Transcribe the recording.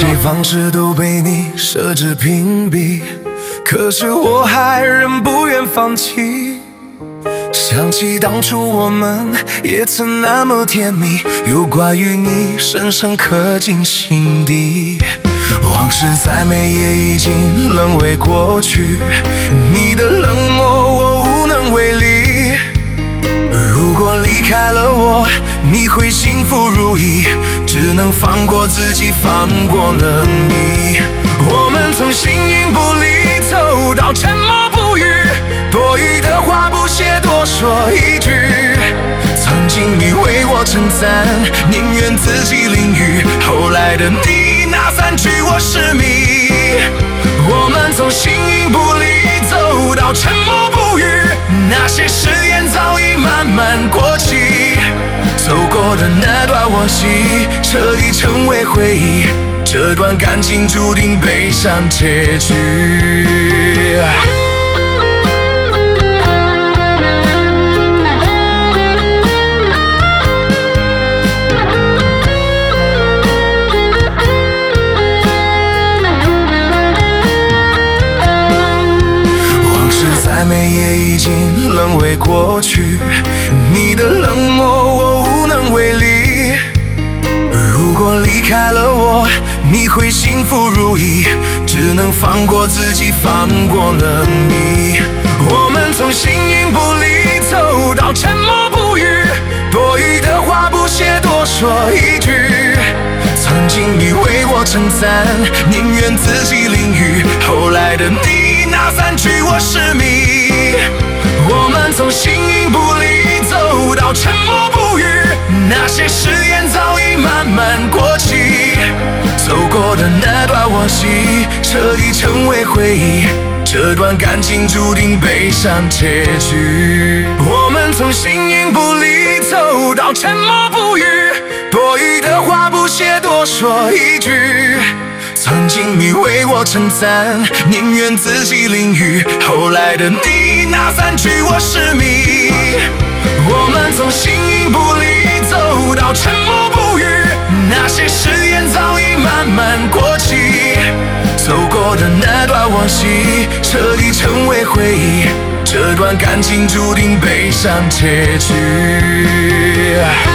些方式都被你设置屏蔽，可是我还仍不愿放弃。想起当初我们也曾那么甜蜜，有关于你深深刻进心底。往事再美也已经沦为过去，你的冷漠我无能为力。如果离开了我，你会幸福如意，只能放过自己，放过了你。我们从形影不离走到沉默不语，多余的话不屑多说一句。曾经你为我称赞，宁愿自己淋雨，后来的你那3句我失迷。我们从形影不离走到沉默不语，那些誓言早已慢慢过期。走过的那段往昔，彻底成为回忆，这段感情注定悲伤结局。往事再美也已经沦为过去，你的冷漠我无能为力。如果离开了我，你会幸福如意，只能放过自己，放过了你。我们从形影不离走到沉默不语，多余的话不屑多说一句。曾经你为我称赞，宁愿自己淋雨，后来的你那3句我失迷。我们从形影不离走到沉默不语，那些誓言早已慢慢过期。走过的那段往昔，彻底成为回忆，这段感情注定悲伤结局。我们从形影不离走到沉默不语，多余的话不屑多说一句。曾经你为我称赞，宁愿自己淋雨，后来的你那3句我失迷。我们从形影不离走到沉默不语，那些誓言早已慢慢过期。走过的那段往昔，彻底成为回忆，这段感情注定悲伤结局。